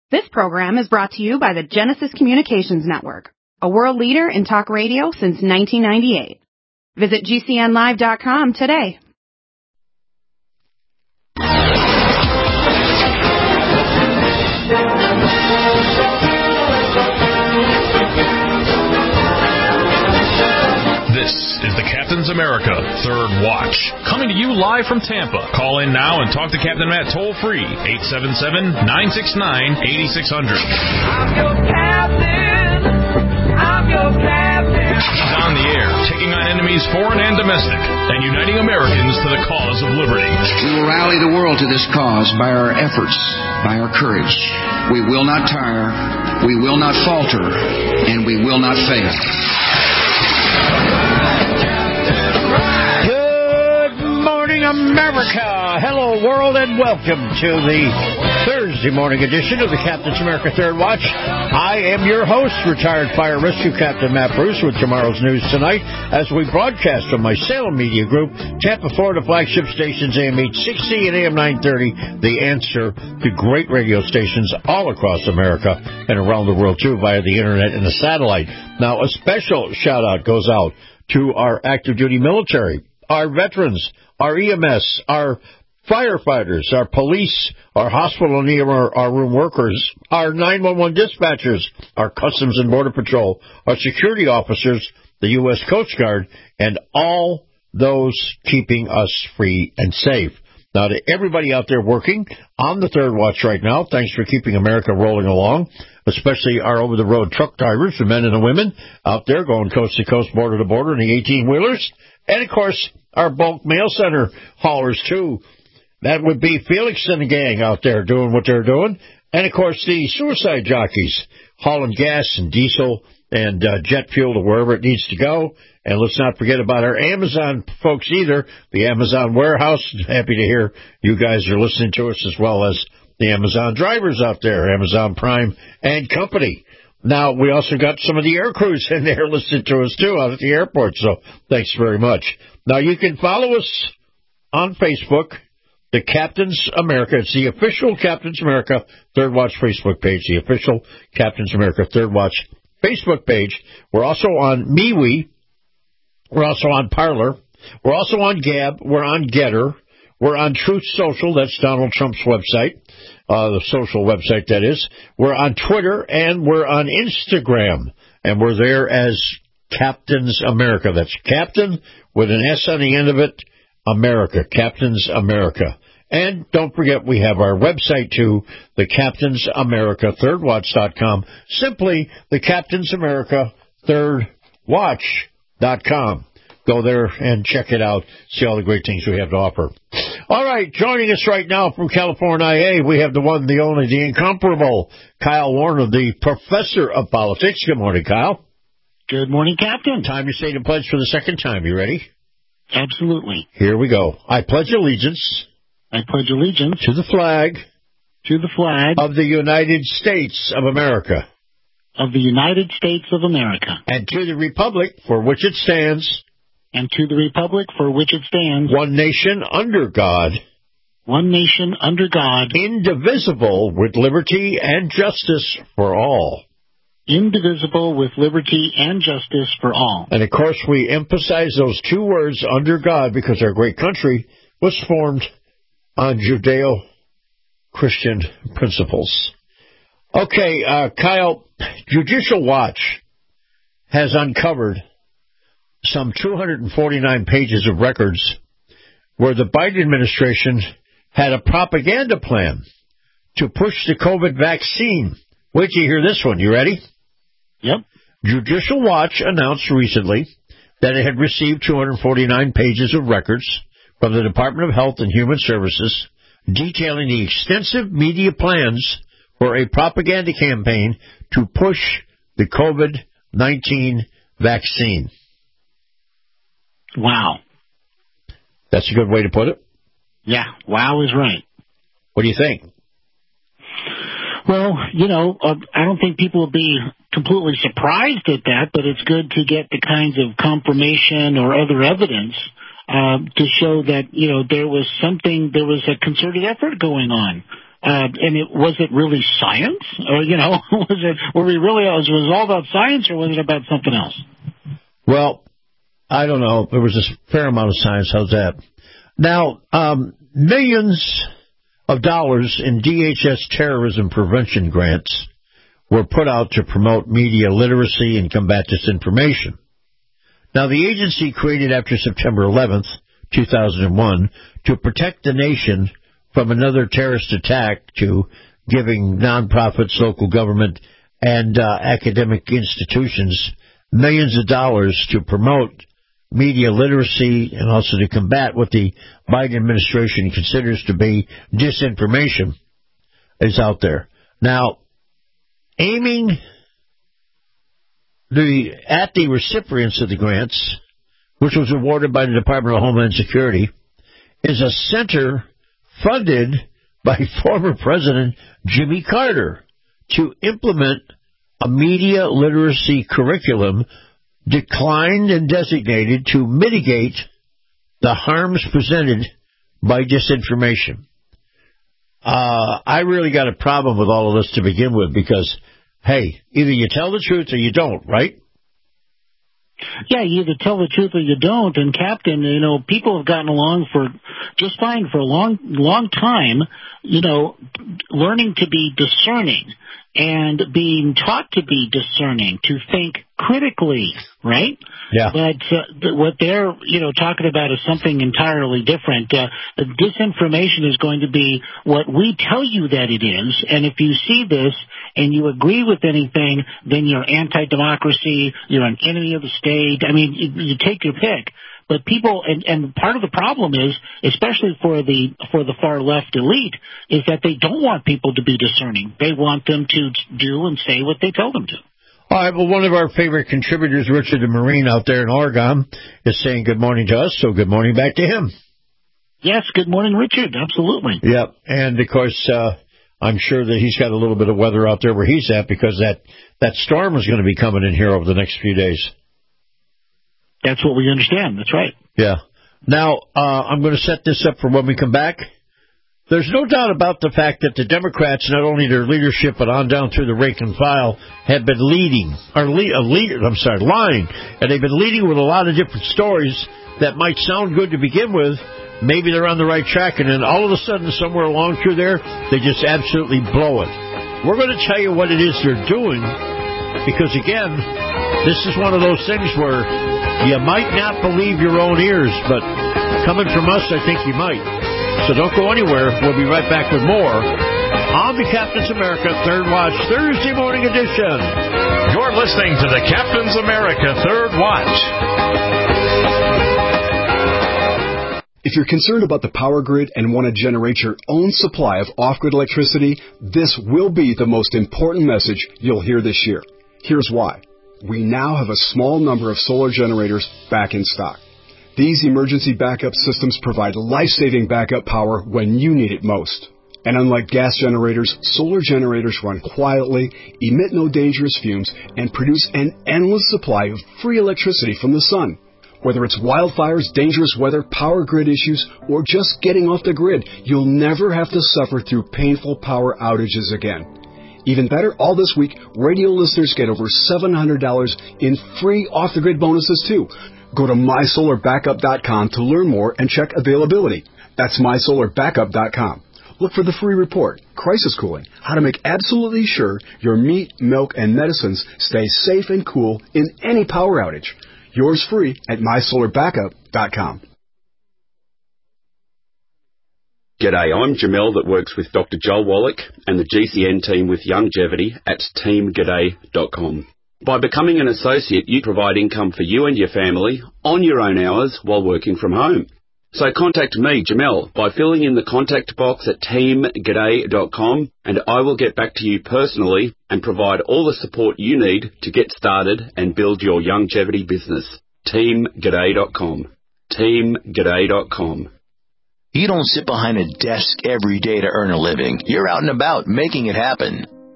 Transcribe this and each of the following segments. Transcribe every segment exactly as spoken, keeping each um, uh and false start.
This program is brought to you by the Genesis Communications Network, a world leader in talk radio since nineteen ninety-eight. Visit G C N live dot com today. This is the Captain's America Third Watch, coming to you live from Tampa. Call in now and talk to Captain Matt toll-free, eight seven seven, nine six nine, eight six zero zero. I'm your captain. I'm your captain. He's on the air, taking on enemies foreign and domestic, and uniting Americans to the cause of liberty. We will rally the world to this cause by our efforts, by our courage. We will not tire, we will not falter, and we will not fail. America. Hello, world, and welcome to the Thursday morning edition of the Captain's America Third Watch. I am your host, retired fire rescue Captain Matt Bruce, with tomorrow's news tonight as we broadcast from my Salem Media Group, Tampa, Florida flagship stations A M eight sixty and A M nine thirty, the answer to great radio stations all across America and around the world, too, via the internet and the satellite. Now, a special shout-out goes out to our active duty military, our veterans, our E M S, our firefighters, our police, our hospital and E M R our room workers, our nine one one dispatchers, our Customs and Border Patrol, our security officers, the U S Coast Guard, and all those keeping us free and safe. Now, to everybody out there working on the Third Watch right now, thanks for keeping America rolling along, especially our over-the-road truck drivers, the men and the women out there going coast to coast, border to border in the eighteen-wheelers, and, of course, our bulk mail center haulers, too. That would be Felix and the gang out there doing what they're doing. And, of course, the suicide jockeys hauling gas and diesel and uh, jet fuel to wherever it needs to go. And let's not forget about our Amazon folks either, the Amazon warehouse. Happy to hear you guys are listening to us, as well as the Amazon drivers out there, Amazon Prime and company. Now, we also got some of the air crews in there listening to us, too, out at the airport, so thanks very much. Now, you can follow us on Facebook, the Captain's America. It's the official Captain's America Third Watch Facebook page, the official Captain's America Third Watch Facebook page. We're also on MeWe. We're also on Parler. We're also on Gab. We're on Getter. We're on Truth Social. That's Donald Trump's website, uh, the social website, that is. We're on Twitter, and we're on Instagram, and we're there as Captain's America. That's Captain with an S on the end of it, America, Captain's America. And don't forget, we have our website, too, the Captain's America Third Watch dot com. Simply the Captain's America Third Watch dot com. Go there and check it out. See all the great things we have to offer. All right, joining us right now from California, we have the one, the only, the incomparable Kyle Warner, the professor of politics. Good morning, Kyle. Good morning, Captain. Time to say the pledge for the second time. You ready? Absolutely. Here we go. I pledge allegiance. I pledge allegiance to the flag. To the flag of the United States of America. Of the United States of America. And to the republic for which it stands. And to the republic for which it stands. One nation under God. One nation under God. Indivisible with liberty and justice for all. Indivisible with liberty and justice for all. And, of course, we emphasize those two words, under God, because our great country was formed on Judeo-Christian principles. Okay, uh, Kyle, Judicial Watch has uncovered some two hundred forty-nine pages of records where the Biden administration had a propaganda plan to push the COVID vaccine. Wait till you hear this one. You ready? Yep. Judicial Watch announced recently that it had received two hundred forty-nine pages of records from the Department of Health and Human Services detailing the extensive media plans for a propaganda campaign to push the COVID nineteen vaccine. Wow. That's a good way to put it? Yeah, wow is right. What do you think? Well, you know, uh, I don't think people will be completely surprised at that, but it's good to get the kinds of confirmation or other evidence uh, to show that, you know, there was something, there was a concerted effort going on Uh, and it, was it really science? Or, you know, was it, were we really, was it all about science or was it about something else? Well, I don't know. There was a fair amount of science. How's that? Now, um, millions of dollars in D H S terrorism prevention grants were put out to promote media literacy and combat disinformation. Now, the agency created after September eleventh, two thousand one, to protect the nation from another terrorist attack, to giving nonprofits, local government, and uh, academic institutions millions of dollars to promote media literacy and also to combat what the Biden administration considers to be disinformation is out there. Now, aiming the at the recipients of the grants, which was awarded by the Department of Homeland Security, is a center funded by former President Jimmy Carter to implement a media literacy curriculum declined and designated to mitigate the harms presented by disinformation. Uh, I really got a problem with all of this to begin with because, hey, either you tell the truth or you don't, right? Yeah, you either tell the truth or you don't. And, Captain, you know, people have gotten along for just fine for a long, long time, you know, learning to be discerning and being taught to be discerning, to think critically, right? Yeah. But uh, what they're, you know, talking about is something entirely different. Uh, disinformation is going to be what we tell you that it is, and if you see this and you agree with anything, then you're anti-democracy, you're an enemy of the state. I mean, you, you take your pick. But people, and, and part of the problem is, especially for the for the far left elite, is that they don't want people to be discerning. They want them to do and say what they tell them to. All right, well, one of our favorite contributors, Richard the Marine out there in Oregon, is saying good morning to us, so good morning back to him. Yes, good morning, Richard, absolutely. Yep, and, of course, uh, I'm sure that he's got a little bit of weather out there where he's at because that, that storm is going to be coming in here over the next few days. That's what we understand. That's right. Yeah. Now, uh, I'm going to set this up for when we come back. There's no doubt about the fact that the Democrats, not only their leadership, but on down through the rank and file, have been leading, or lead, uh, lead, I'm sorry, lying, and they've been leading with a lot of different stories that might sound good to begin with. Maybe they're on the right track, and then all of a sudden, somewhere along through there, they just absolutely blow it. We're going to tell you what it is they're doing, because, again, this is one of those things where you might not believe your own ears, but coming from us, I think you might. So don't go anywhere. We'll be right back with more on the Captain's America Third Watch Thursday morning edition. You're listening to the Captain's America Third Watch. If you're concerned about the power grid and want to generate your own supply of off-grid electricity, this will be the most important message you'll hear this year. Here's why. We now have a small number of solar generators back in stock. These emergency backup systems provide life-saving backup power when you need it most. And unlike gas generators, solar generators run quietly, emit no dangerous fumes, and produce an endless supply of free electricity from the sun. Whether it's wildfires, dangerous weather, power grid issues, or just getting off the grid, you'll never have to suffer through painful power outages again. Even better, all this week, radio listeners get over seven hundred dollars in free off-the-grid bonuses, too. Go to my solar backup dot com to learn more and check availability. That's my solar backup dot com. Look for the free report, Crisis Cooling, how to make absolutely sure your meat, milk, and medicines stay safe and cool in any power outage. Yours free at my solar backup dot com. G'day, I'm Jamel that works with Doctor Joel Wallach and the G C N team with Longevity at team g'day dot com. By becoming an associate, you provide income for you and your family on your own hours while working from home. So contact me, Jamel, by filling in the contact box at team g'day dot com, and I will get back to you personally and provide all the support you need to get started and build your longevity business. team g'day dot com. team g'day dot com. You don't sit behind a desk every day to earn a living. You're out and about making it happen.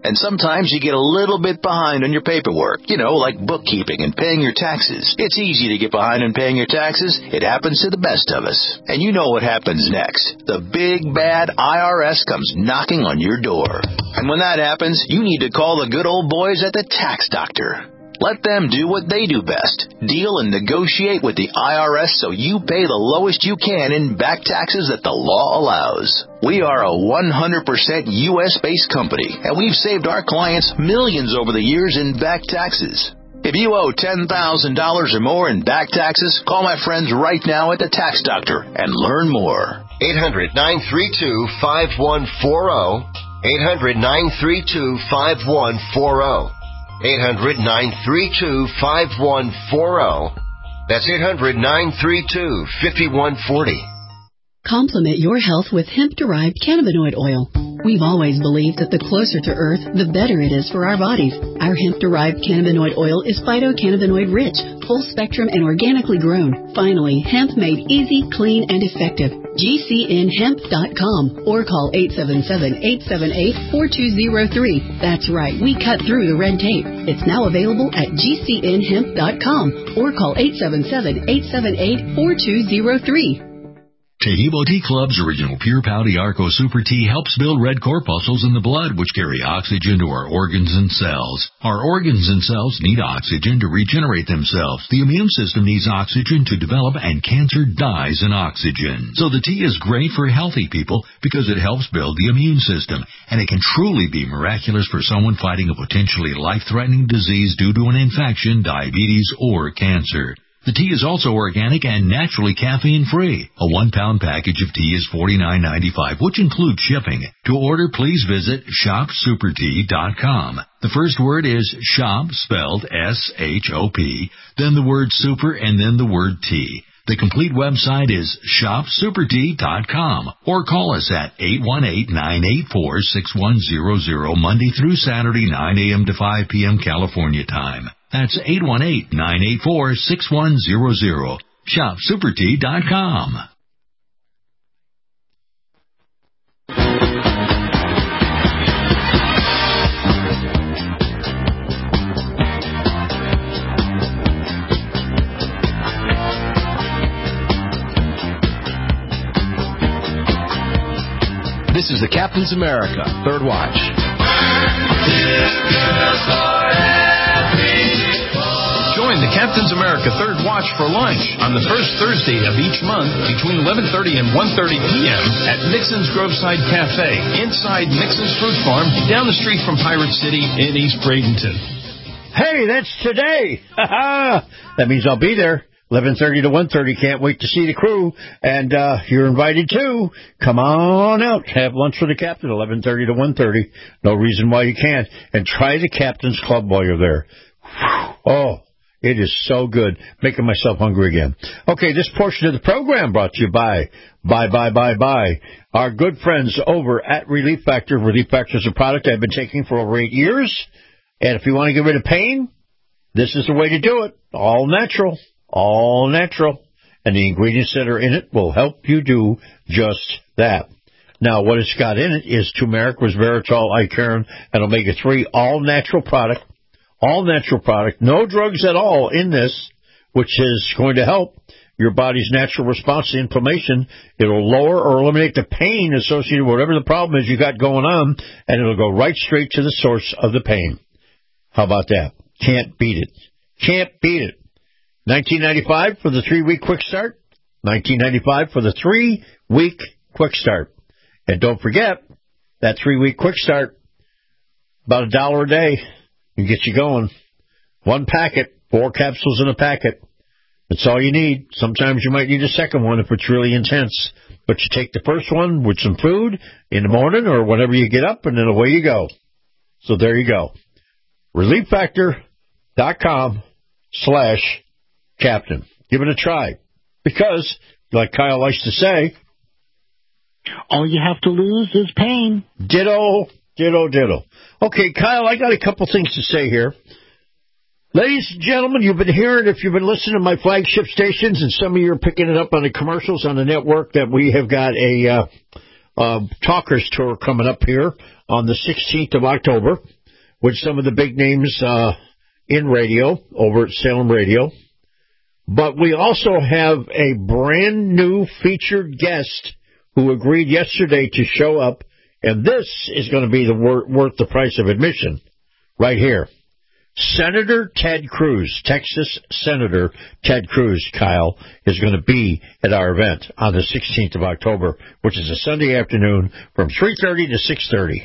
And sometimes you get a little bit behind on your paperwork, you know, like bookkeeping and paying your taxes. It's easy to get behind on paying your taxes. It happens to the best of us. And you know what happens next. The big, bad I R S comes knocking on your door. And when that happens, you need to call the good old boys at the Tax Doctor. Let them do what they do best. Deal and negotiate with the I R S so you pay the lowest you can in back taxes that the law allows. We are a one hundred percent U S-based company, and we've saved our clients millions over the years in back taxes. If you owe ten thousand dollars or more in back taxes, call my friends right now at the Tax Doctor and learn more. eight hundred, nine three two, five one four zero. eight hundred, nine three two, five one four zero. eight hundred, nine three two, five one four zero. That's eight hundred, nine three two, five one four zero. Complement your health with hemp-derived cannabinoid oil. We've always believed that the closer to Earth, the better it is for our bodies. Our hemp-derived cannabinoid oil is phytocannabinoid-rich, full-spectrum, and organically grown. Finally, hemp made easy, clean, and effective. G C N hemp dot com or call eight seven seven, eight seven eight, four two zero three. That's right, we cut through the red tape. It's now available at G C N hemp dot com or call eight seven seven, eight seven eight, four two zero three. Tahibo Tea Club's original Pure Pau Arco Super Tea helps build red corpuscles in the blood, which carry oxygen to our organs and cells. Our organs and cells need oxygen to regenerate themselves. The immune system needs oxygen to develop, and cancer dies in oxygen. So the tea is great for healthy people because it helps build the immune system, and it can truly be miraculous for someone fighting a potentially life-threatening disease due to an infection, diabetes, or cancer. The tea is also organic and naturally caffeine-free. A one-pound package of tea is forty-nine ninety-five, which includes shipping. To order, please visit shop super tea dot com. The first word is shop, spelled S H O P, then the word super, and then the word tea. The complete website is shop super tea dot com, or call us at eight one eight, nine eight four, six one zero zero, Monday through Saturday, nine a.m. to five p.m. California time. That's eight one eight, nine eight four, six one zero zero. shop super tea dot com. This is the Captain's America Third Watch. Join the Captain's America Third Watch for lunch on the first Thursday of each month between eleven thirty and one thirty p.m. at Nixon's Groveside Cafe inside Nixon's Fruit Farm down the street from Pirate City in East Bradenton. Hey, that's today. That means I'll be there. eleven thirty to one thirty. Can't wait to see the crew. And uh, you're invited too. Come on out. Have lunch with the captain, eleven thirty to one thirty. No reason why you can't. And try the Captain's Club while you're there. Oh, it is so good. Making myself hungry again. Okay, this portion of the program brought to you by, bye, bye, bye, bye, our good friends over at Relief Factor. Relief Factor is a product I've been taking for over eight years. And if you want to get rid of pain, this is the way to do it. All natural. All natural. And the ingredients that are in it will help you do just that. Now, what it's got in it is turmeric, resveratrol, icariin, and omega three, all natural product. All natural product. No drugs at all in this, which is going to help your body's natural response to inflammation. It'll lower or eliminate the pain associated with whatever the problem is you got going on, and it'll go right straight to the source of the pain. How about that? Can't beat it. Can't beat it. nineteen ninety-five for the three-week quick start. nineteen ninety-five for the three-week quick start. And don't forget, that three-week quick start, about a dollar a day, can get you going. One packet, four capsules in a packet. That's all you need. Sometimes you might need a second one if it's really intense. But you take the first one with some food in the morning or whenever you get up, and then away you go. So there you go. relief factor dot com slash captain. Give it a try. Because, like Kyle likes to say, all you have to lose is pain. Ditto, ditto, ditto. Okay, Kyle, I got a couple things to say here. Ladies and gentlemen, you've been hearing, if you've been listening to my flagship stations, and some of you are picking it up on the commercials on the network, that we have got a uh, uh, talkers tour coming up here on the sixteenth of October with some of the big names uh, in radio over at Salem Radio. But we also have a brand new featured guest who agreed yesterday to show up, and this is going to be the wor- worth the price of admission right here. Senator Ted Cruz, Texas Senator Ted Cruz, Kyle, is going to be at our event on the sixteenth of October, which is a Sunday afternoon from three thirty to six thirty.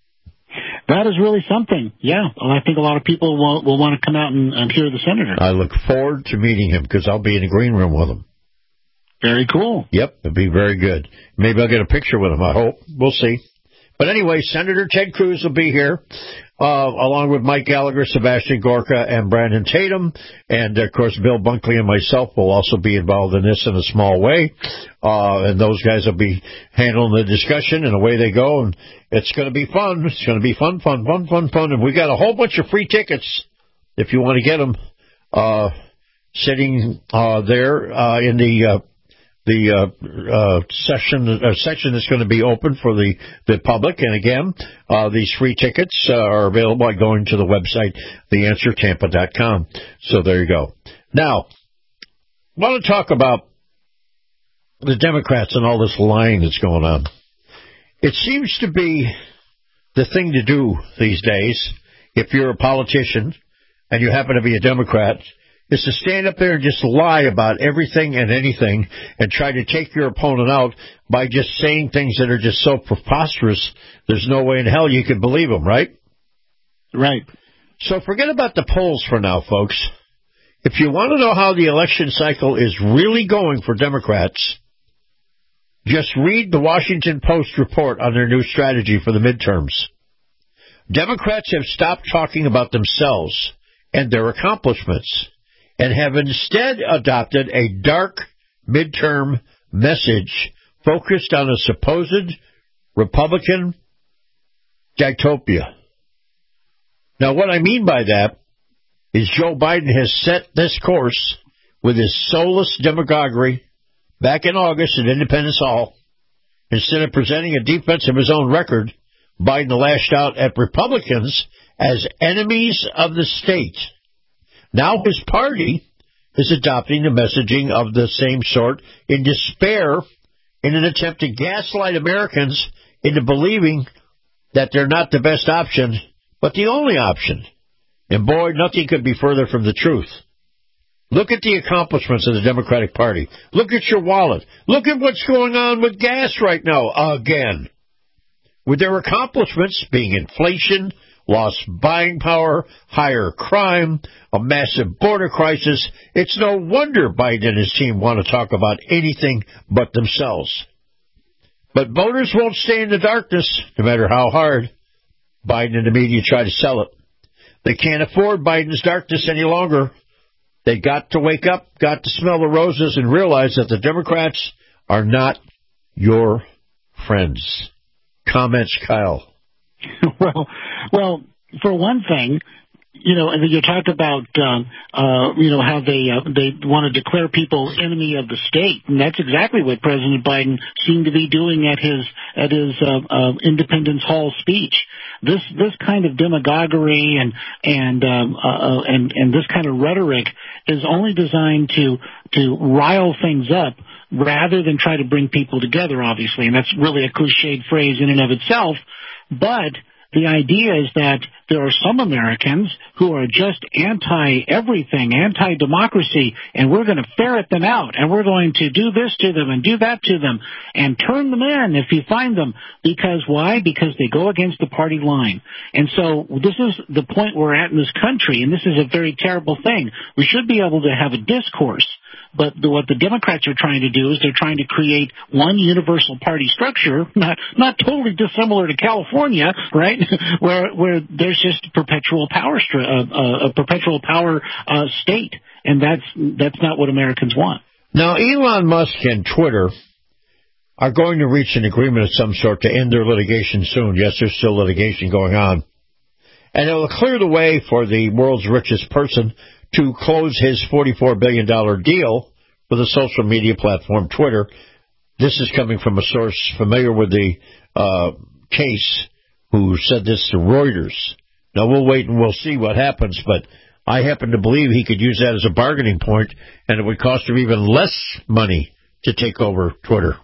That is really something. Yeah, I think a lot of people will, will want to come out and, and hear the senator. I look forward to meeting him because I'll be in the green room with him. Very cool. Yep, it'll be very good. Maybe I'll get a picture with him, I hope. We'll see. But anyway, Senator Ted Cruz will be here, uh, along with Mike Gallagher, Sebastian Gorka, and Brandon Tatum. And, of course, Bill Bunkley and myself will also be involved in this in a small way. Uh, and those guys will be handling the discussion, and away they go. And it's going to be fun. It's going to be fun, fun, fun, fun, fun. And we got a whole bunch of free tickets if you want to get them, uh, sitting uh, there uh, in the uh, the uh, uh, session uh, section that's going to be open for the, the public. And again, uh, these free tickets uh, are available by going to the website, the answer tampa dot com. So there you go. Now, I want to talk about the Democrats and all this lying that's going on. It seems to be the thing to do these days, if you're a politician and you happen to be a Democrat, is to stand up there and just lie about everything and anything and try to take your opponent out by just saying things that are just so preposterous, there's no way in hell you could believe them, right? Right. So forget about the polls for now, folks. If you want to know how the election cycle is really going for Democrats, just read the Washington Post report on their new strategy for the midterms. Democrats have stopped talking about themselves and their accomplishments, and have instead adopted a dark midterm message focused on a supposed Republican dystopia. Now, what I mean by that is Joe Biden has set this course with his soulless demagoguery back in August at Independence Hall. Instead of presenting a defense of his own record, Biden lashed out at Republicans as enemies of the state. Now his party is adopting the messaging of the same sort in despair in an attempt to gaslight Americans into believing that they're not the best option, but the only option. And boy, nothing could be further from the truth. Look at the accomplishments of the Democratic Party. Look at your wallet. Look at what's going on with gas right now, again. With their accomplishments being inflation, lost buying power, higher crime, a massive border crisis, it's no wonder Biden and his team want to talk about anything but themselves. But voters won't stay in the darkness, no matter how hard Biden and the media try to sell it. They can't afford Biden's darkness any longer. They got to wake up, got to smell the roses, and realize that the Democrats are not your friends. Comments, Kyle. Well, well, for one thing, you know, and you talked about, um, uh, you know, how they uh, they want to declare people enemy of the state, and that's exactly what President Biden seemed to be doing at his at his uh, uh, Independence Hall speech. This this kind of demagoguery and and um, uh, and and this kind of rhetoric is only designed to to rile things up rather than try to bring people together. Obviously, and that's really a cliched phrase in and of itself, but the idea is that there are some Americans who are just anti-everything, anti-democracy, and we're going to ferret them out, and we're going to do this to them and do that to them, and turn them in if you find them. Because why? Because they go against the party line. And so this is the point we're at in this country, and this is a very terrible thing. We should be able to have a discourse. But the, what the Democrats are trying to do is they're trying to create one universal party structure, not not totally dissimilar to California, right? where where there's just perpetual power, uh, uh, a perpetual power uh, state, and that's that's not what Americans want. Now, Elon Musk and Twitter are going to reach an agreement of some sort to end their litigation soon. Yes, there's still litigation going on, and it will clear the way for the world's richest person to close his forty-four billion dollars deal with the social media platform Twitter this is coming from a source familiar with the uh, case who said this to Reuters. Now, we'll wait and we'll see what happens, but I happen to believe he could use that as a bargaining point, and it would cost him even less money to take over Twitter.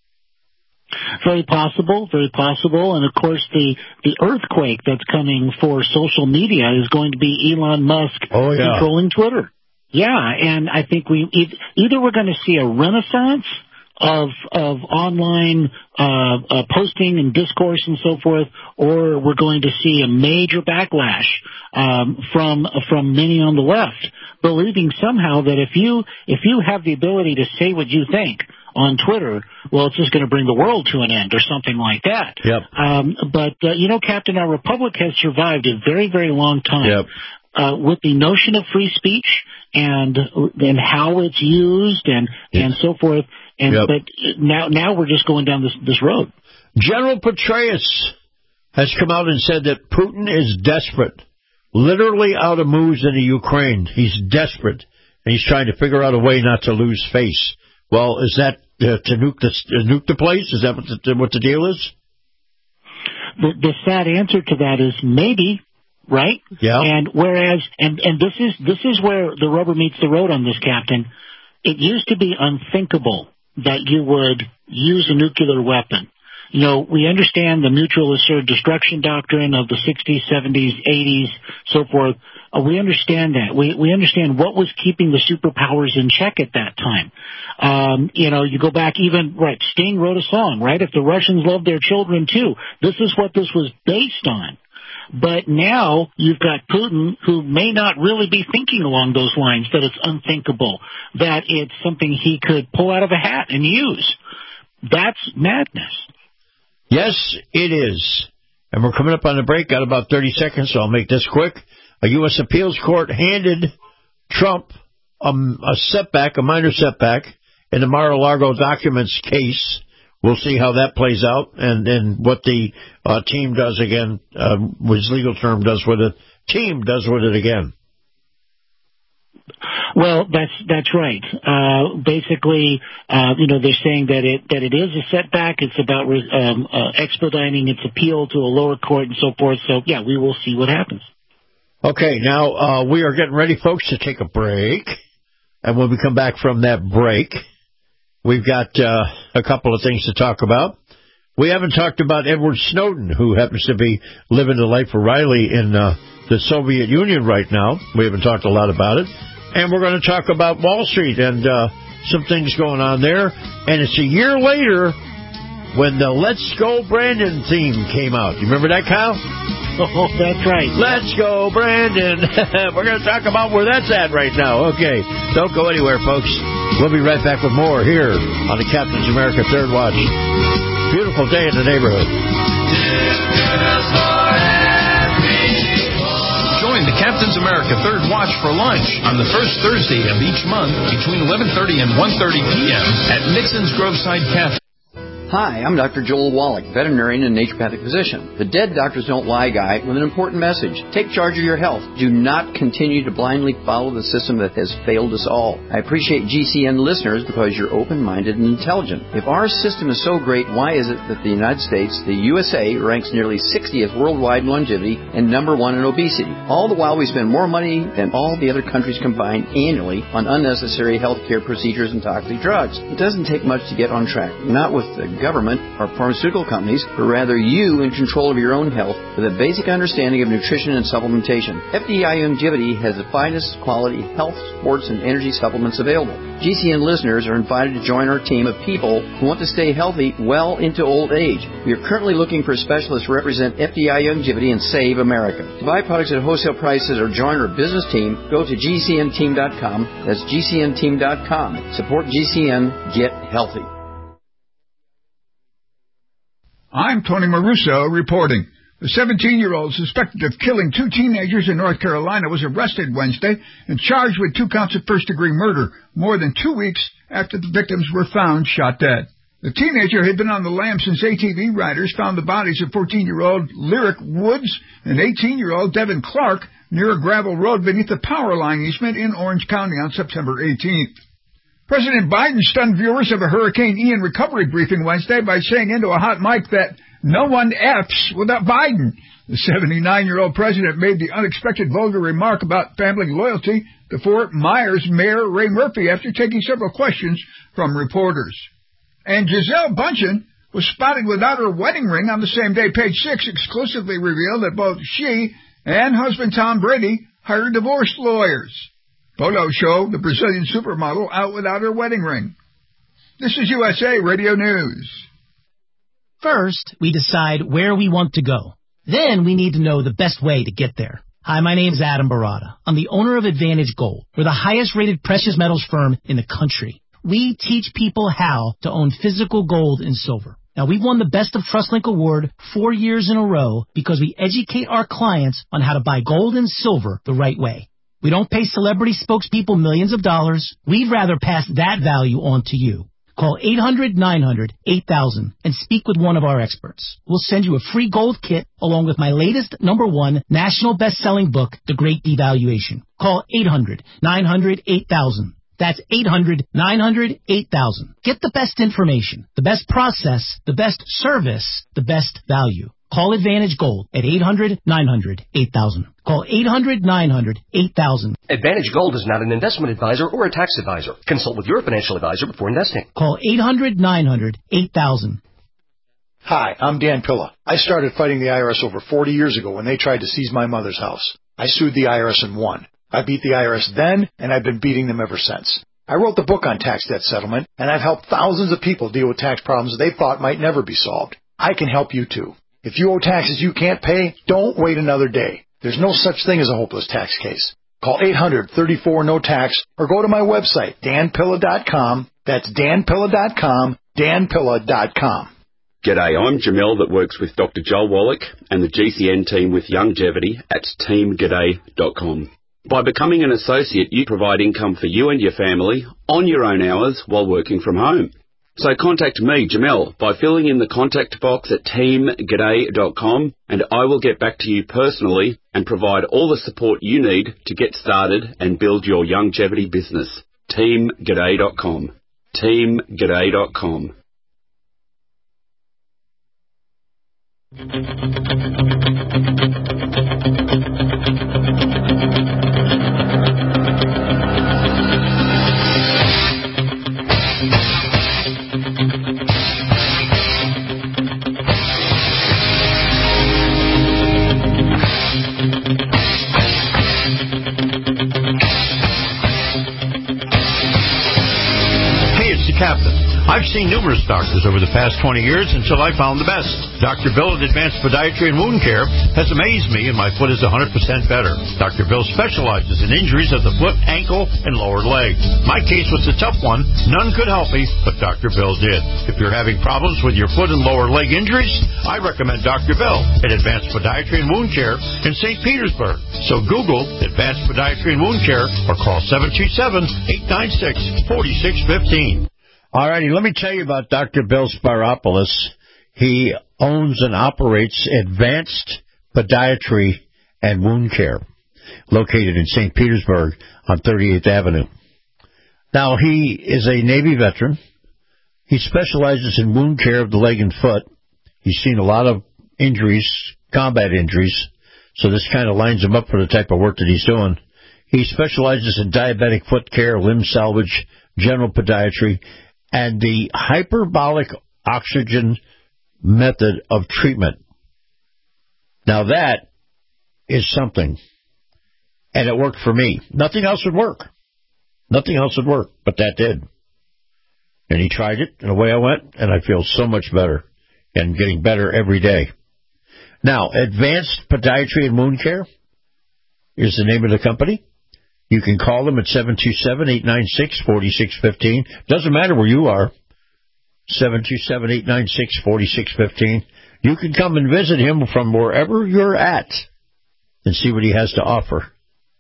Very possible, very possible. And, of course, the, the earthquake that's coming for social media is going to be Elon Musk oh, yeah. controlling Twitter. Yeah, and I think we either we're going to see a renaissance of of online uh, uh, posting and discourse and so forth, or we're going to see a major backlash um, from from many on the left, believing somehow that if you if you have the ability to say what you think on Twitter, well, it's just going to bring the world to an end or something like that. Yep. Um, but, uh, you know, Captain, our republic has survived a very, very long time. Yep. Uh, with the notion of free speech and and how it's used and, yes. and so forth. And yep. but now now we're just going down this this road. General Petraeus has come out and said that Putin is desperate, literally out of moves in the Ukraine. He's desperate, and he's trying to figure out a way not to lose face. Well, is that uh, to nuke the uh, nuke the place? Is that what the, what the deal is? The, the sad answer to that is maybe. Right? Yeah. And whereas, and, and this is this is where the rubber meets the road on this, Captain. It used to be unthinkable that you would use a nuclear weapon. You know, we understand the mutual assured destruction doctrine of the sixties, seventies, eighties, so forth. Uh, we understand that. We we understand what was keeping the superpowers in check at that time. Um, you know, you go back even, right, Sting wrote a song, right? If the Russians love their children too. This is what this was based on. But now you've got Putin, who may not really be thinking along those lines, that it's unthinkable, that it's something he could pull out of a hat and use. That's madness. Yes, it is. And we're coming up on the break. Got about thirty seconds, so I'll make this quick. A U S appeals court handed Trump a, a setback, a minor setback, in the Mar-a-Lago documents case. We'll see how that plays out, and, and what the uh, team does again, uh, his legal term does with it. Team does with it again. Well, that's that's right. Uh, basically, uh, you know, they're saying that it that it is a setback. It's about um, uh, expediting its appeal to a lower court and so forth. So, yeah, we will see what happens. Okay, now uh, we are getting ready, folks, to take a break, and when we come back from that break, we've got uh, a couple of things to talk about. We haven't talked about Edward Snowden, who happens to be living the life of Riley in uh, the Soviet Union right now. We haven't talked a lot about it. And we're going to talk about Wall Street and uh, some things going on there. And it's a year later when the Let's Go Brandon theme came out. You remember that, Kyle? Oh, that's right. Let's go, Brandon. We're going to talk about where that's at right now. Okay, don't go anywhere, folks. We'll be right back with more here on the Captain's America Third Watch. Beautiful day in the neighborhood. Join the Captain's America Third Watch for lunch on the first Thursday of each month between eleven thirty and one thirty p.m. at Nixon's Groveside Cafe. Hi, I'm Doctor Joel Wallach, veterinarian and naturopathic physician. The Dead Doctors Don't Lie guy with an important message. Take charge of your health. Do not continue to blindly follow the system that has failed us all. I appreciate G C N listeners because you're open-minded and intelligent. If our system is so great, why is it that the United States, the U S A, ranks nearly sixtieth worldwide in longevity and number one in obesity? All the while we spend more money than all the other countries combined annually on unnecessary health care procedures and toxic drugs. It doesn't take much to get on track. Not with the government or pharmaceutical companies, but rather you in control of your own health with a basic understanding of nutrition and supplementation. F D I Longevity has the finest quality health, sports, and energy supplements available. G C N listeners are invited to join our team of people who want to stay healthy well into old age. We are currently looking for specialists to represent F D I Longevity and Save America. To buy products at wholesale prices or join our business team, go to G C N team dot com. That's G C N team dot com. Support G C N. Get healthy. I'm Tony Maruso reporting. The seventeen-year-old suspected of killing two teenagers in North Carolina was arrested Wednesday and charged with two counts of first-degree murder, more than two weeks after the victims were found shot dead. The teenager had been on the lam since A T V riders found the bodies of fourteen-year-old Lyric Woods and eighteen-year-old Devin Clark near a gravel road beneath the power line easement in Orange County on September eighteenth. President Biden stunned viewers of a Hurricane Ian recovery briefing Wednesday by saying into a hot mic that no one F's without Biden. The seventy-nine-year-old president made the unexpected vulgar remark about family loyalty to Fort Myers Mayor Ray Murphy after taking several questions from reporters. And Gisele Bündchen was spotted without her wedding ring on the same day. Page Six exclusively revealed that both she and husband Tom Brady hired divorce lawyers. Photos show the Brazilian supermodel out without her wedding ring. This is U S A Radio News. First, we decide where we want to go. Then we need to know the best way to get there. Hi, my name is Adam Barada. I'm the owner of Advantage Gold. We're the highest-rated precious metals firm in the country. We teach people how to own physical gold and silver. Now, we've won the Best of TrustLink Award four years in a row because we educate our clients on how to buy gold and silver the right way. We don't pay celebrity spokespeople millions of dollars. We'd rather pass that value on to you. Call eight hundred nine hundred eight thousand and speak with one of our experts. We'll send you a free gold kit along with my latest number one national best-selling book, The Great Devaluation. Call eight hundred nine hundred eight thousand. That's eight hundred nine hundred eight thousand. Get the best information, the best process, the best service, the best value. Call Advantage Gold at eight hundred nine hundred eight thousand. Call eight hundred nine hundred eight thousand. Advantage Gold is not an investment advisor or a tax advisor. Consult with your financial advisor before investing. Call eight hundred nine hundred eight thousand. Hi, I'm Dan Pilla. I started fighting the I R S over forty years ago when they tried to seize my mother's house. I sued the I R S and won. I beat the I R S then, and I've been beating them ever since. I wrote the book on tax debt settlement, and I've helped thousands of people deal with tax problems they thought might never be solved. I can help you too. If you owe taxes you can't pay, don't wait another day. There's no such thing as a hopeless tax case. Call eight hundred thirty-four no tax or go to my website, dan pilla dot com. That's dan pilla dot com, dan pilla dot com. G'day, I'm Jamel that works with Doctor Joel Wallach and the G C N team with Longevity at team g'day dot com. By becoming an associate, you provide income for you and your family on your own hours while working from home. So contact me, Jamel, by filling in the contact box at team g'day dot com, and I will get back to you personally and provide all the support you need to get started and build your longevity business. team g'day dot com. team g'day dot com. Captain. I've seen numerous doctors over the past twenty years until I found the best. Doctor Bill at Advanced Podiatry and Wound Care has amazed me, and my foot is one hundred percent better. Doctor Bill specializes in injuries of the foot, ankle, and lower leg. My case was a tough one. None could help me, but Doctor Bill did. If you're having problems with your foot and lower leg injuries, I recommend Doctor Bill at Advanced Podiatry and Wound Care in Saint Petersburg. So Google Advanced Podiatry and Wound Care or call seven two seven, eight nine six, four six one five. All righty, let me tell you about Doctor Bill Sparopoulos. He owns and operates Advanced Podiatry and Wound Care, located in Saint Petersburg on thirty-eighth Avenue. Now, he is a Navy veteran. He specializes in wound care of the leg and foot. He's seen a lot of injuries, combat injuries, so this kind of lines him up for the type of work that he's doing. He specializes in diabetic foot care, limb salvage, general podiatry, and the hyperbolic oxygen method of treatment. Now that is something. And it worked for me. Nothing else would work. Nothing else would work, but that did. And he tried it, and away I went, and I feel so much better and getting better every day. Now, Advanced Podiatry and Wound Care is the name of the company. You can call them at seven two seven, eight nine six, four six one five. Doesn't matter where you are. seven two seven, eight nine six, four six one five. You can come and visit him from wherever you're at and see what he has to offer.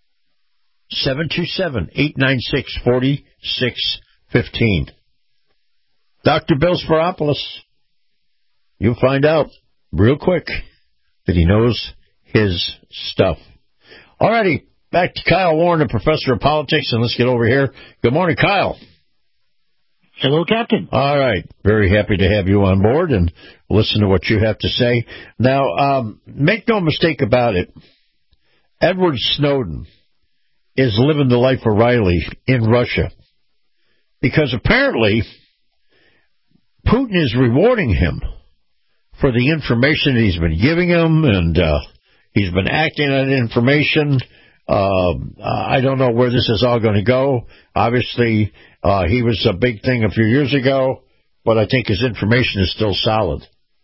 seven two seven, eight nine six, four six one five. Doctor Bill Sparopoulos. You'll find out real quick that he knows his stuff. All righty. Back to Kyle Warren, the professor of politics, and let's get over here. Good morning, Kyle. Hello, Captain. All right. Very happy to have you on board and listen to what you have to say. Now, um, make no mistake about it. Edward Snowden is living the life of Riley in Russia because apparently Putin is rewarding him for the information that he's been giving him, and uh, he's been acting on information. Uh, I don't know where this is all going to go. Obviously, uh, he was a big thing a few years ago, but I think his information is still solid.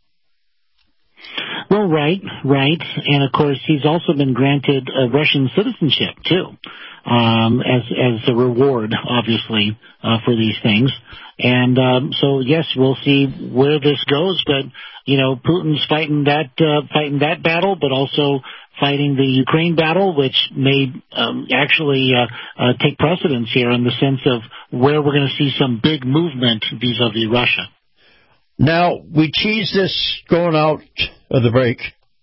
Well, right, right. And, of course, he's also been granted a Russian citizenship, too, um, as as a reward, obviously, uh, for these things. And um, so, yes, we'll see where this goes. But, you know, Putin's fighting that, uh, fighting that battle, but also fighting the Ukraine battle, which may um, actually uh, uh, take precedence here in the sense of where we're going to see some big movement vis-a-vis Russia. Now, we teased this going out of the break.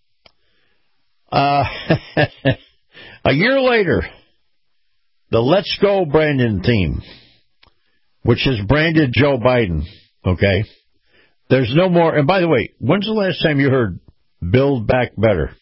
Uh, a year later, the Let's Go Brandon theme, which has branded Joe Biden, okay? There's no more. And by the way, when's the last time you heard Build Back Better?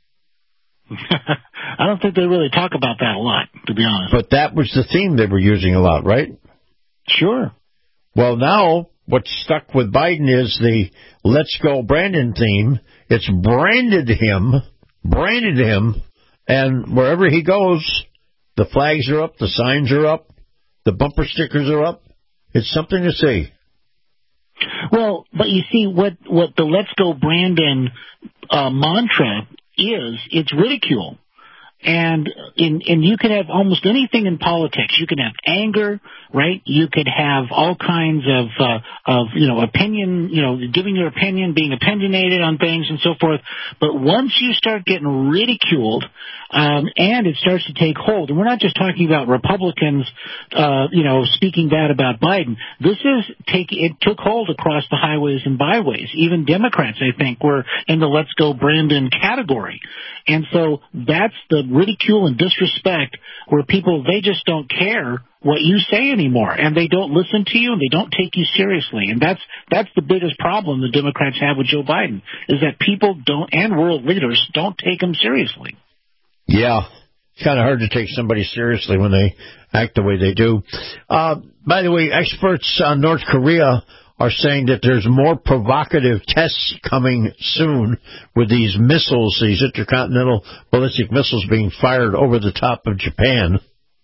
I don't think they really talk about that a lot, to be honest. But that was the theme they were using a lot, right? Sure. Well, now what's stuck with Biden is the Let's Go Brandon theme. It's branded him, branded him, and wherever he goes, the flags are up, the signs are up, the bumper stickers are up. It's something to see. Well, but you see, what, what the Let's Go Brandon uh, mantra is, it's ridicule. And in, and you could have almost anything in politics. You could have anger, right? You could have all kinds of, uh, of, you know, opinion, you know, giving your opinion, being opinionated on things and so forth. But once you start getting ridiculed, um, and it starts to take hold, and we're not just talking about Republicans, uh, you know, speaking bad about Biden. This is take, it took hold across the highways and byways. Even Democrats, I think, were in the Let's Go Brandon category. And so that's the ridicule and disrespect where people, they just don't care what you say anymore, and they don't listen to you, and they don't take you seriously. And that's that's the biggest problem the Democrats have with Joe Biden, is that people don't, and world leaders, don't take him seriously. Yeah, it's kind of hard to take somebody seriously when they act the way they do. Uh, by the way, experts on North Korea are saying that there's more provocative tests coming soon with these missiles, these intercontinental ballistic missiles being fired over the top of Japan.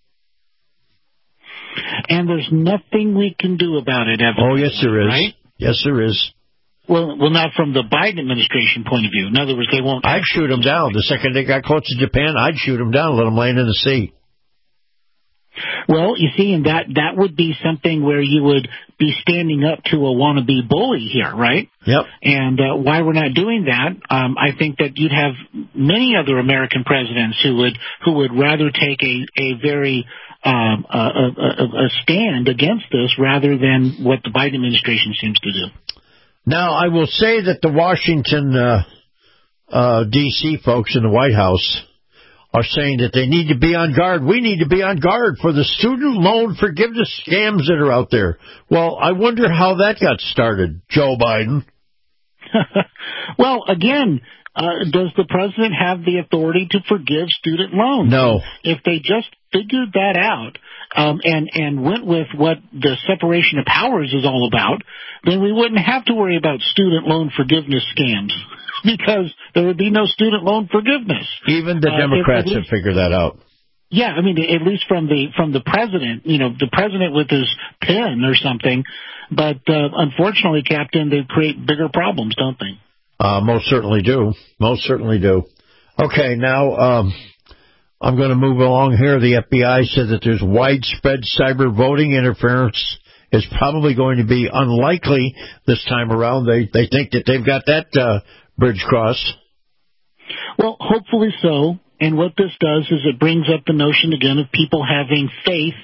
And there's nothing we can do about it, evidently. Oh, yes, there is. Right? Yes, there is. Well, well, not from the Biden administration point of view. In other words, they won't... I'd shoot them down. The second they got close to Japan, I'd shoot them down, let them land in the sea. Well, you see, and that, that would be something where you would be standing up to a wannabe bully here, right? Yep. And uh, why we're not doing that, um, I think that you'd have many other American presidents who would who would rather take a, a very um, a, a, a stand against this rather than what the Biden administration seems to do. Now, I will say that the Washington, uh, uh, D C folks in the White House are saying that they need to be on guard. We need to be on guard for the student loan forgiveness scams that are out there. Well, I wonder how that got started, Joe Biden. Well, again, uh, does the president have the authority to forgive student loans? No. If they just figured that out um, and, and went with what the separation of powers is all about, then we wouldn't have to worry about student loan forgiveness scams. Because there would be no student loan forgiveness. Even the Democrats uh, least, have figured that out. Yeah, I mean, at least from the from the president, you know, the president with his pen or something. But uh, unfortunately, Captain, they create bigger problems, don't they? Uh, most certainly do. Most certainly do. Okay, now um, I'm going to move along here. The F B I said that there's widespread cyber voting interference is probably going to be unlikely this time around. They they think that they've got that uh, bridge crossed. Well, hopefully so. And what this does is it brings up the notion again of people having faith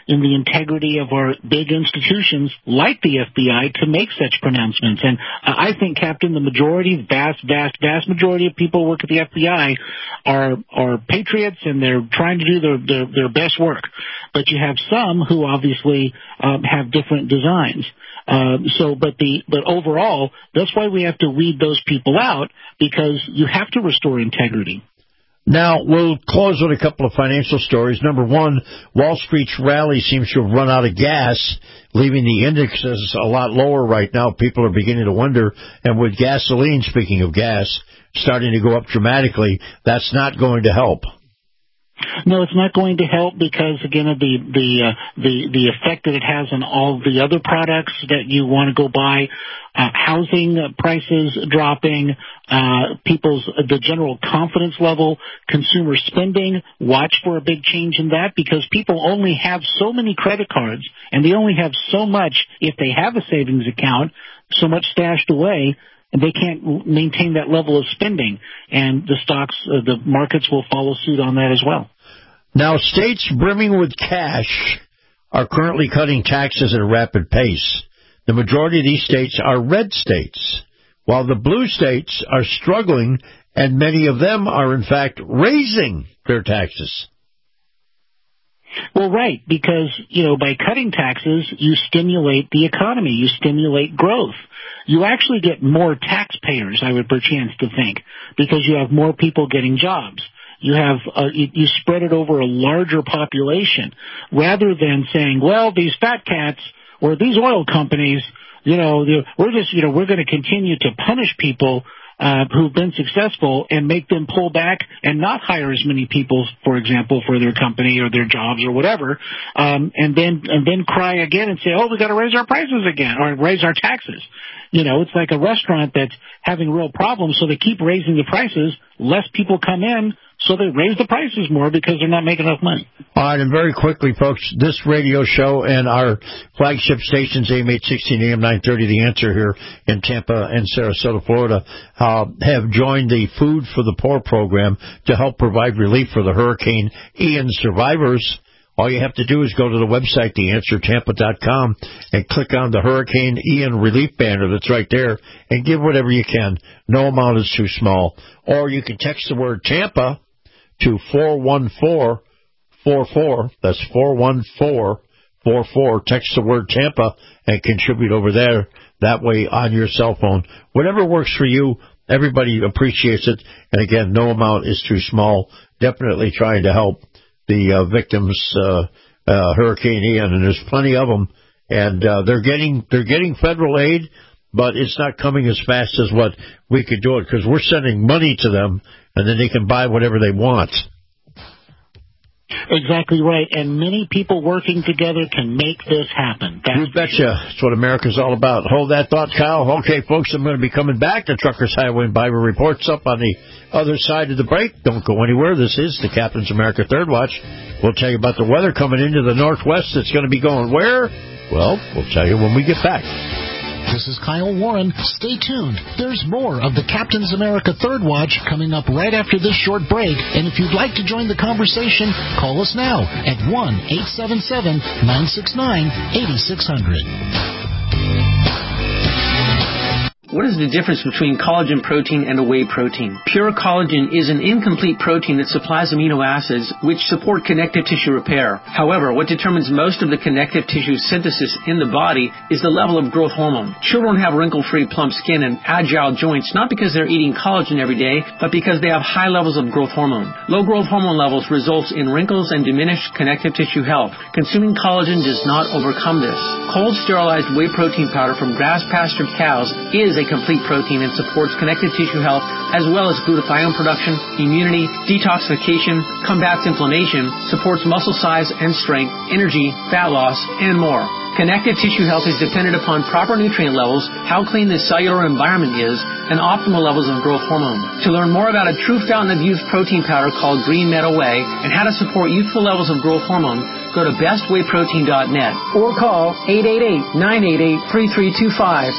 in the integrity of our big institutions like the F B I to make such pronouncements. And uh, I think, Captain, the majority, vast, vast, vast majority of people who work at the F B I are are patriots, and they're trying to do their, their, their best work. But you have some who obviously um, have different designs. Uh, so, but the, but overall, that's why we have to weed those people out, because you have to restore integrity. Now, we'll close with a couple of financial stories. Number one, Wall Street's rally seems to have run out of gas, leaving the indexes a lot lower right now. People are beginning to wonder, and with gasoline, speaking of gas, starting to go up dramatically, that's not going to help. No, it's not going to help because, again, of the the uh, the the effect that it has on all the other products that you want to go buy. Uh, housing prices dropping, uh, people's the general confidence level, consumer spending. Watch for a big change in that, because people only have so many credit cards, and they only have so much, if they have a savings account, so much stashed away. And they can't maintain that level of spending, and the stocks, uh, the markets will follow suit on that as well. Now, states brimming with cash are currently cutting taxes at a rapid pace. The majority of these states are red states, while the blue states are struggling, and many of them are, in fact, raising their taxes. Well, right, because, you know, by cutting taxes, you stimulate the economy, you stimulate growth. You actually get more taxpayers, I would perchance to think, because you have more people getting jobs. You have uh, you, you spread it over a larger population, rather than saying, well, these fat cats or these oil companies, you know, we're just, you know, we're going to continue to punish people Uh, who've been successful and make them pull back and not hire as many people, for example, for their company or their jobs or whatever, um, and then and then cry again and say, oh, we got to raise our prices again or raise our taxes. You know, it's like a restaurant that's having real problems, so they keep raising the prices. Less people come in, so they raise the prices more because they're not making enough money. All right, and very quickly, folks, this radio show and our flagship stations, A M eight sixteen, A M nine thirty, The Answer here in Tampa and Sarasota, Florida, uh, have joined the Food for the Poor program to help provide relief for the Hurricane Ian survivors. All you have to do is go to the website, the answer tampa dot com, and click on the Hurricane Ian relief banner that's right there, and give whatever you can. No amount is too small. Or you can text the word Tampa to four one four four four. That's four one four four four. Text the word Tampa and contribute over there. That way on your cell phone. Whatever works for you, everybody appreciates it. And again, no amount is too small. Definitely trying to help the uh, victims, uh, uh, Hurricane Ian, and there's plenty of them. And uh, they're getting they're getting federal aid, but it's not coming as fast as what we could do it, because we're sending money to them, and then they can buy whatever they want. Exactly right, and many people working together can make this happen. That's you betcha. That's what America's all about. Hold that thought, Kyle. Okay, folks, I'm going to be coming back to Truckers Highway and Byway Reports up on the other side of the break. Don't go anywhere. This is the Captain's America Third Watch. We'll tell you about the weather coming into the Northwest. It's going to be going where? Well, we'll tell you when we get back. This is Kyle Warren. Stay tuned. There's more of the Captain's America Third Watch coming up right after this short break. And if you'd like to join the conversation, call us now at one eight seven seven, nine six nine, eight six zero zero. What is the difference between collagen protein and a whey protein? Pure collagen is an incomplete protein that supplies amino acids which support connective tissue repair. However, what determines most of the connective tissue synthesis in the body is the level of growth hormone. Children have wrinkle-free plump skin and agile joints not because they're eating collagen every day, but because they have high levels of growth hormone. Low growth hormone levels results in wrinkles and diminished connective tissue health. Consuming collagen does not overcome this. Cold sterilized whey protein powder from grass-pastured cows is a complete protein and supports connective tissue health as well as glutathione production, immunity, detoxification, combats inflammation, supports muscle size and strength, energy, fat loss, and more. Connective tissue health is dependent upon proper nutrient levels, how clean the cellular environment is, and optimal levels of growth hormone. To learn more about a true fountain of youth protein powder called Green Meadow Whey and how to support youthful levels of growth hormone, go to best whey protein dot net or call eight eight eight, nine eight eight, three three two five.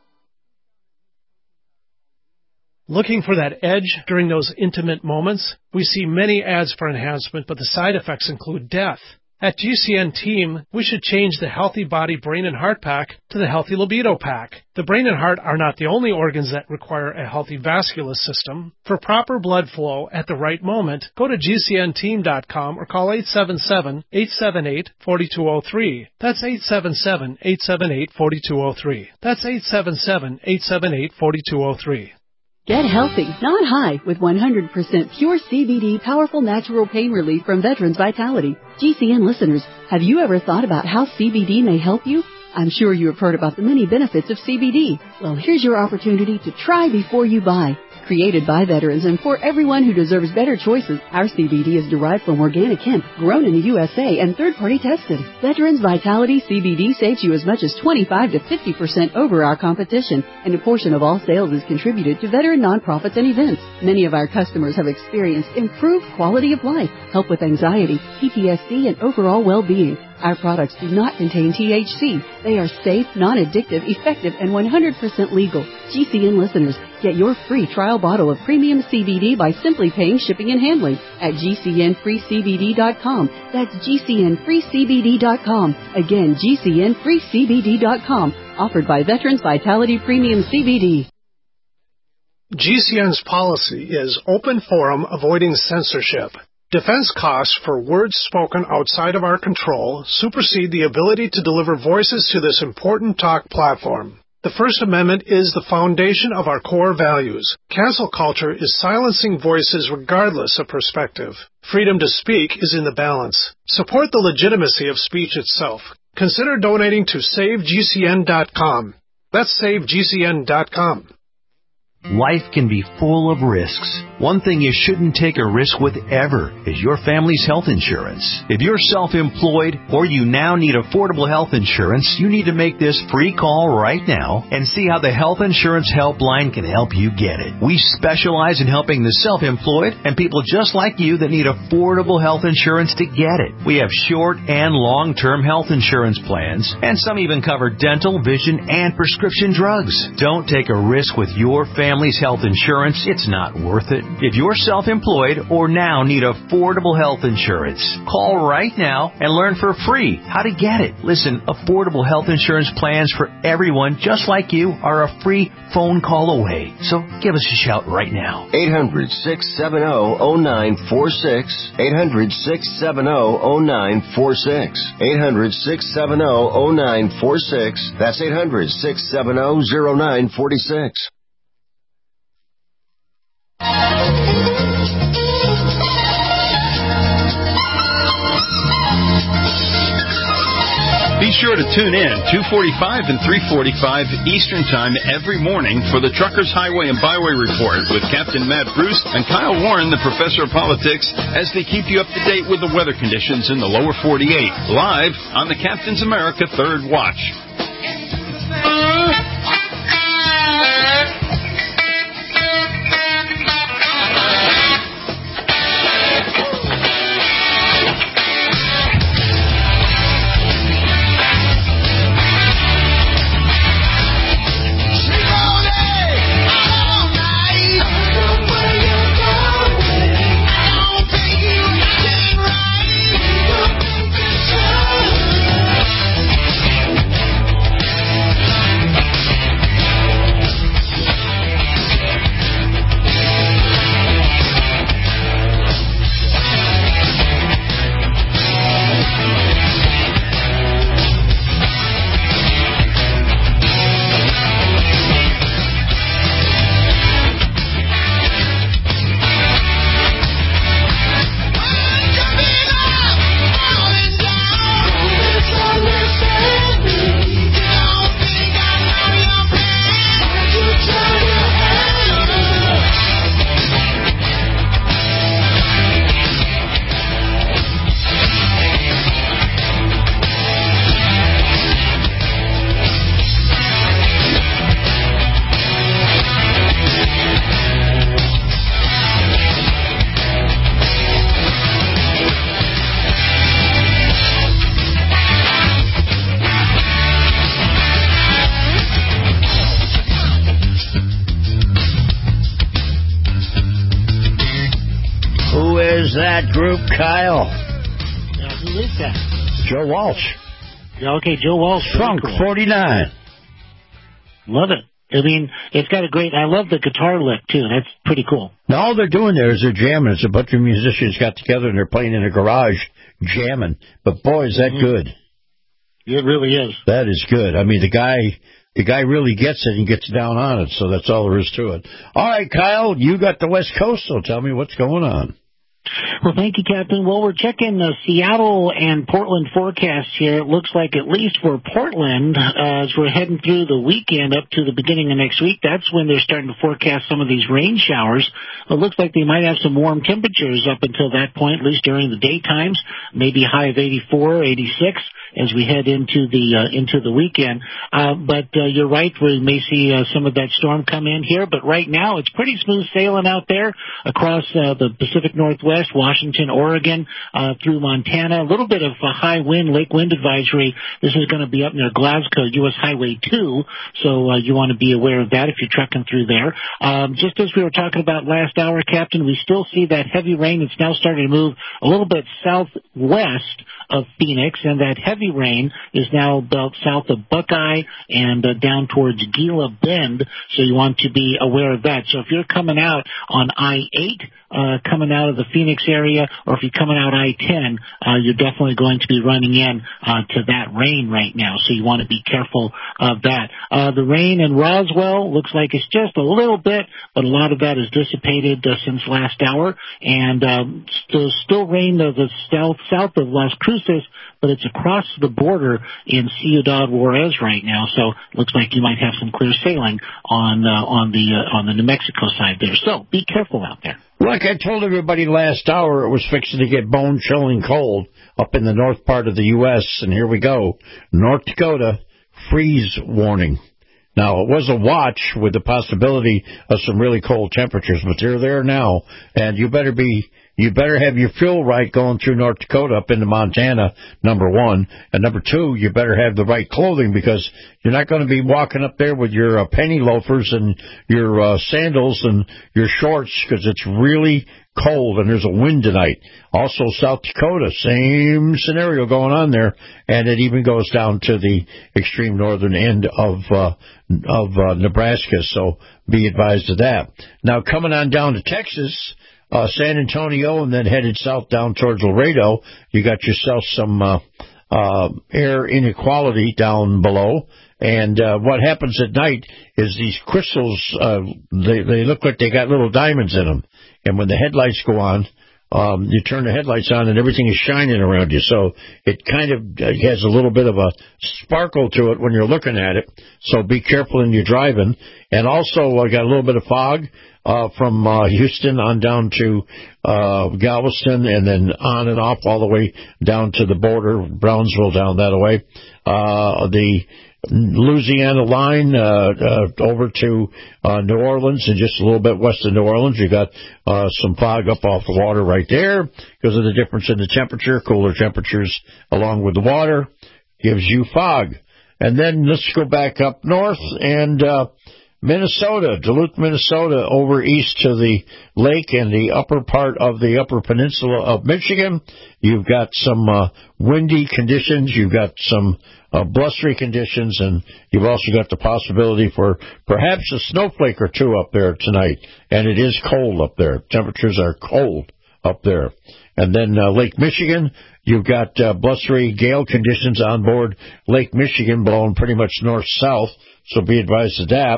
Looking for that edge during those intimate moments? We see many ads for enhancement, but the side effects include death. At G C N Team, we should change the Healthy Body, Brain, and Heart Pack to the Healthy Libido Pack. The brain and heart are not the only organs that require a healthy vascular system. For proper blood flow at the right moment, go to G C N team dot com or call eight seven seven, eight seven eight, four two zero three. That's eight seven seven, eight seven eight, four two zero three. That's eight seven seven, eight seven eight, four two zero three. Get healthy, not high, with one hundred percent pure C B D powerful natural pain relief from Veterans Vitality. G C N listeners, have you ever thought about how C B D may help you? I'm sure you have heard about the many benefits of C B D. Well, here's your opportunity to try before you buy. Created by veterans and for everyone who deserves better choices, our C B D is derived from organic hemp, grown in the U S A and third-party tested. Veterans Vitality C B D saves you as much as twenty-five to fifty percent over our competition, and a portion of all sales is contributed to veteran nonprofits and events. Many of our customers have experienced improved quality of life, help with anxiety, P T S D, and overall well-being. Our products do not contain T H C. They are safe, non-addictive, effective, and one hundred percent legal. G C N listeners, get your free trial bottle of premium C B D by simply paying shipping and handling at G C N free C B D dot com. That's G C N free C B D dot com. Again, G C N free C B D dot com. Offered by Veterans Vitality Premium C B D. G C N's policy is open forum, avoiding censorship. Defense costs for words spoken outside of our control supersede the ability to deliver voices to this important talk platform. The First Amendment is the foundation of our core values. Cancel culture is silencing voices regardless of perspective. Freedom to speak is in the balance. Support the legitimacy of speech itself. Consider donating to save G C N dot com. That's save G C N dot com. Life can be full of risks. One thing you shouldn't take a risk with ever is your family's health insurance. If you're self-employed or you now need affordable health insurance, you need to make this free call right now and see how the Health Insurance Helpline can help you get it. We specialize in helping the self-employed and people just like you that need affordable health insurance to get it. We have short and long-term health insurance plans, and some even cover dental, vision, and prescription drugs. Don't take a risk with your family. Family's health insurance, it's not worth it. If you're self-employed or now need affordable health insurance, call right now and learn for free how to get it. Listen, affordable health insurance plans for everyone just like you are a free phone call away. So give us a shout right now. eight hundred, six seven zero, zero nine four six. eight hundred, six seven zero, zero nine four six. eight hundred, six seven zero, zero nine four six. That's eight hundred, six seven zero, zero nine four six. Be sure to tune in two forty-five and three forty-five Eastern Time every morning for the Truckers Highway and Byway Report with Captain Matt Bruce and Kyle Warren, the Professor of Politics, as they keep you up to date with the weather conditions in the lower forty-eight, live on the Captain's America Third Watch. That group, Kyle? Who is that? Joe Walsh. Okay, Joe Walsh. Funk cool. forty-nine. Love it. I mean, it's got a great, I love the guitar lick, too. That's pretty cool. Now, all they're doing there is they're jamming. It's a bunch of musicians got together and they're playing in a garage jamming. But, boy, is that mm-hmm. good. It really is. That is good. I mean, the guy... The guy really gets it and gets down on it, so that's all there is to it. All right, Kyle, you got the West Coast, so tell me what's going on. Well, thank you, Captain. Well, we're checking the Seattle and Portland forecast here. It looks like, at least for Portland, uh, as we're heading through the weekend up to the beginning of next week, that's when they're starting to forecast some of these rain showers. It looks like they might have some warm temperatures up until that point, at least during the daytimes, maybe a high of eighty-four, eighty-six as we head into the uh, into the weekend. Uh, but uh, you're right, we may see uh, some of that storm come in here. But right now, it's pretty smooth sailing out there across uh, the Pacific Northwest, Washington, Oregon, uh, through Montana. A little bit of a high wind, lake wind advisory. This is going to be up near Glasgow, U S Highway two. So uh, you want to be aware of that if you're trucking through there. Um, just as we were talking about last hour, Captain, we still see that heavy rain. It's now starting to move a little bit southwest of Phoenix, and that heavy rain is now about south of Buckeye and uh, down towards Gila Bend, so you want to be aware of that. So if you're coming out on I eight, uh, coming out of the Phoenix area, or if you're coming out I ten, uh, you're definitely going to be running in uh, to that rain right now, so you want to be careful of that. Uh, the rain in Roswell looks like it's just a little bit, but a lot of that is dissipated uh, since last hour, and um, still, still rain to the south, south of Las Cruces, but it's across the border in Ciudad Juarez right now, so it looks like you might have some clear sailing on uh, on the uh, on the New Mexico side there. So be careful out there. Like I told everybody last hour, it was fixing to get bone-chilling cold up in the north part of the U S, and here we go. North Dakota, freeze warning. Now, it was a watch with the possibility of some really cold temperatures, but they're there now, and you better be... You better have your fuel right going through North Dakota up into Montana, number one. And number two, you better have the right clothing, because you're not going to be walking up there with your uh, penny loafers and your uh, sandals and your shorts, because it's really cold and there's a wind tonight. Also, South Dakota, same scenario going on there, and it even goes down to the extreme northern end of uh, of uh, Nebraska, so be advised of that. Now, coming on down to Texas... Uh, San Antonio, and then headed south down towards Laredo, you got yourself some uh, uh, air inequality down below. And uh, what happens at night is these crystals, uh, they, they look like they got little diamonds in them. And when the headlights go on, um, you turn the headlights on and everything is shining around you. So it kind of has a little bit of a sparkle to it when you're looking at it. So be careful when you're driving. And also, I got a little bit of fog. Uh, from uh, Houston on down to uh, Galveston, and then on and off all the way down to the border, Brownsville down that way. Uh, the Louisiana line uh, uh, over to uh, New Orleans, and just a little bit west of New Orleans, you got uh, some fog up off the water right there because of the difference in the temperature. Cooler temperatures along with the water gives you fog. And then let's go back up north and... Uh, Minnesota, Duluth, Minnesota, over east to the lake and the upper part of the upper peninsula of Michigan. You've got some uh, windy conditions. You've got some uh, blustery conditions, and you've also got the possibility for perhaps a snowflake or two up there tonight. And it is cold up there. Temperatures are cold up there. And then uh, Lake Michigan, you've got uh, blustery gale conditions on board Lake Michigan, blowing pretty much north-south, so be advised of that.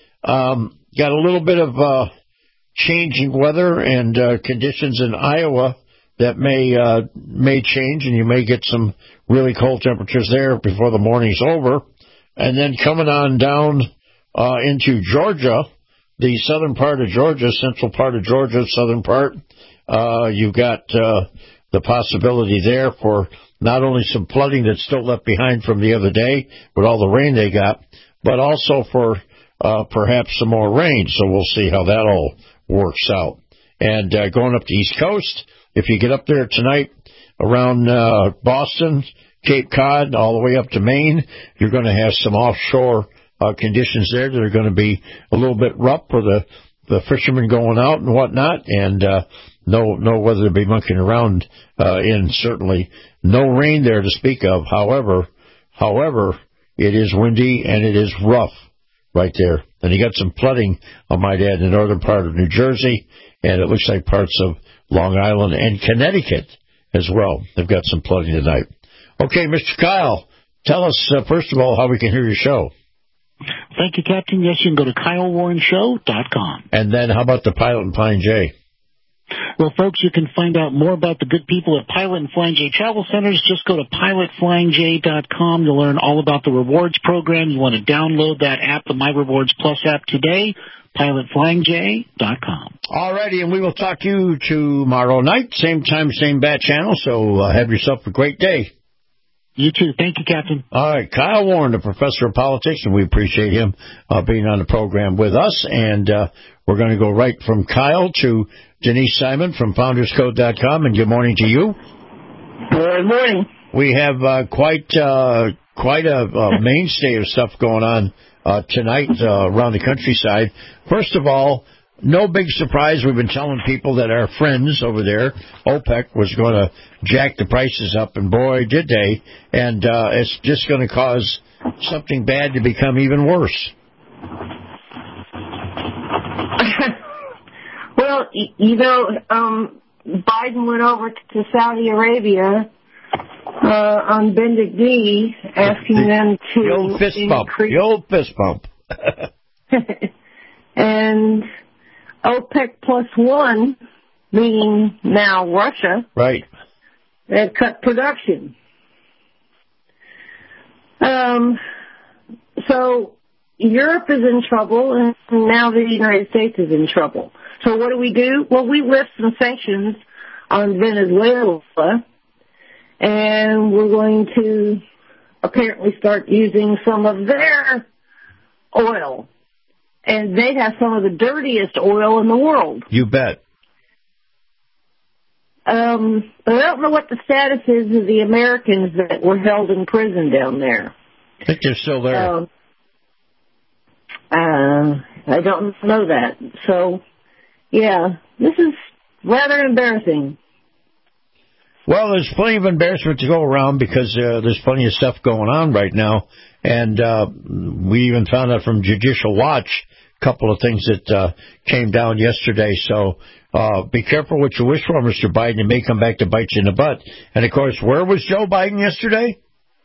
Um, got a little bit of uh, changing weather and uh, conditions in Iowa that may uh, may change, and you may get some really cold temperatures there before the morning's over. And then coming on down uh, into Georgia, the southern part of Georgia, central part of Georgia, southern part, uh, you've got uh, the possibility there for not only some flooding that's still left behind from the other day with all the rain they got, but also for Uh, perhaps some more rain, so we'll see how that all works out. And uh, going up the East Coast, if you get up there tonight around uh, Boston, Cape Cod, all the way up to Maine, you're going to have some offshore uh, conditions there that are going to be a little bit rough for the, the fishermen going out and whatnot. And uh, no no weather to be monkeying around uh, in. Certainly, no rain there to speak of. However, however, it is windy and it is rough right there. And you got some flooding, I might add, in the northern part of New Jersey, and it looks like parts of Long Island and Connecticut as well. They've got some flooding tonight. Okay, Mister Kyle, tell us, uh, first of all, how we can hear your show. Thank you, Captain. Yes, you can go to Kyle Warren Show dot com. And then how about the Pilot and Flying J? Well, folks, you can find out more about the good people at Pilot and Flying J Travel Centers. Just go to Pilot Flying J dot com. You'll learn all about the rewards program. You want to download that app, the My Rewards Plus app, today. Pilot Flying J dot com. All righty, and we will talk to you tomorrow night, same time, same bat channel, so uh, have yourself a great day. You too. Thank you, Captain. All right, Kyle Warren, the professor of politics, and we appreciate him uh, being on the program with us. And uh, we're going to go right from Kyle to Denise Simon from Founders Code dot com. And good morning to you. Good morning. We have uh, quite uh, quite a, a mainstay of stuff going on uh, tonight uh, around the countryside. First of all, no big surprise. We've been telling people that our friends over there, OPEC, was going to jack the prices up, and boy, did they. And uh, it's just going to cause something bad to become even worse. Well, you know, um, Biden went over to Saudi Arabia uh, on bended knee, asking the, them to the old fist bump. The old fist bump. And OPEC plus one, meaning now Russia, right, had cut production. Um, so Europe is in trouble, and now the United States is in trouble. So what do we do? Well, we lift some sanctions on Venezuela, and we're going to apparently start using some of their oil. And they have some of the dirtiest oil in the world. You bet. Um, but I don't know what the status is of the Americans that were held in prison down there. I think they're still there. Um, uh, I don't know that. So, yeah, this is rather embarrassing. Well, there's plenty of embarrassment to go around because uh, there's plenty of stuff going on right now. And uh, we even found out from Judicial Watch a couple of things that uh, came down yesterday. So uh, be careful what you wish for, Mister Biden. It may come back to bite you in the butt. And, of course, where was Joe Biden yesterday?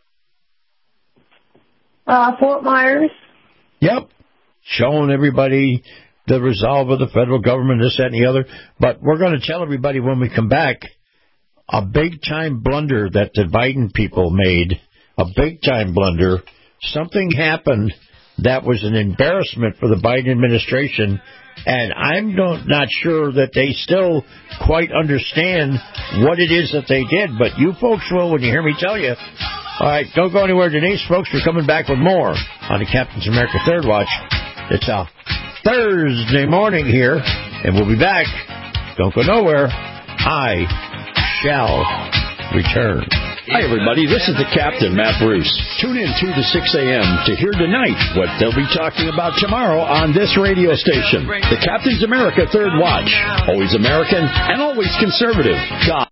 Uh, Fort Myers. Yep. Showing everybody the resolve of the federal government, this, that, and the other. But we're going to tell everybody when we come back a big-time blunder that the Biden people made, a big-time blunder. Something happened that was an embarrassment for the Biden administration, and I'm not sure that they still quite understand what it is that they did, but you folks will when you hear me tell you. All right, don't go anywhere, Denise. Folks, we're coming back with more on the Captain's America Third Watch. It's a Thursday morning here, and we'll be back. Don't go nowhere. I shall return. Hi, everybody. This is the Captain, Matt Bruce. Tune in two to six a.m. to hear tonight what they'll be talking about tomorrow on this radio station. The Captain's America Third Watch. Always American and always conservative. God.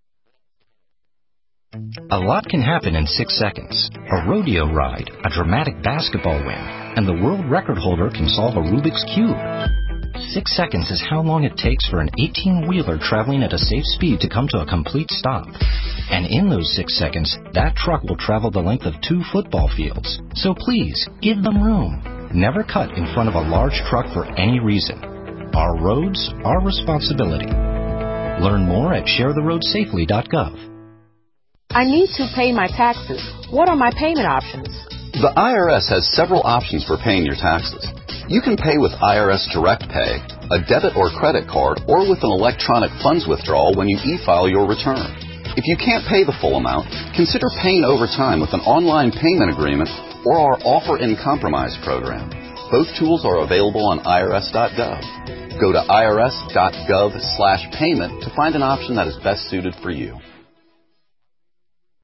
A lot can happen in six seconds. A rodeo ride, a dramatic basketball win, and the world record holder can solve a Rubik's Cube. Six seconds is how long it takes for an eighteen-wheeler traveling at a safe speed to come to a complete stop. And in those six seconds, that truck will travel the length of two football fields. So please, give them room. Never cut in front of a large truck for any reason. Our roads, our responsibility. Learn more at share the road safely dot gov. I need to pay my taxes. What are my payment options? The I R S has several options for paying your taxes. You can pay with I R S Direct Pay, a debit or credit card, or with an electronic funds withdrawal when you e-file your return. If you can't pay the full amount, consider paying over time with an online payment agreement or our Offer in Compromise program. Both tools are available on I R S dot gov. Go to I R S dot gov slash payment to find an option that is best suited for you.